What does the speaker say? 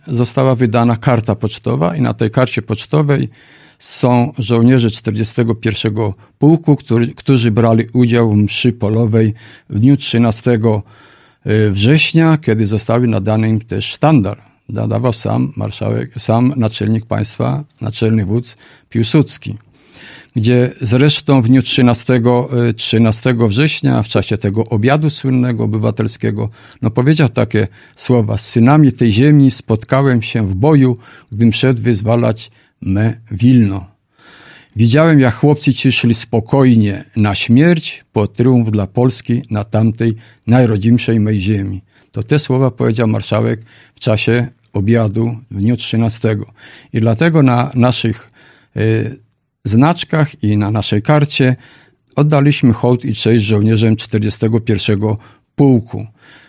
została wydana karta pocztowa i na tej karcie pocztowej są żołnierze 41 Pułku, którzy brali udział w mszy polowej w dniu 13 września, kiedy zostały nadane im też sztandar. Nadawał sam naczelnik państwa, naczelny wódz Piłsudski, gdzie zresztą w dniu 13 września, w czasie tego obiadu słynnego obywatelskiego, powiedział takie słowa: z synami tej ziemi spotkałem się w boju, gdym szedł wyzwalać me Wilno. Widziałem, jak chłopcy ci szli spokojnie na śmierć, po triumf dla Polski na tamtej najrodzimszej mej ziemi. To te słowa powiedział marszałek w czasie obiadu w dniu 13. I dlatego na naszych znaczkach i na naszej karcie oddaliśmy hołd i cześć żołnierzom 41 Pułku.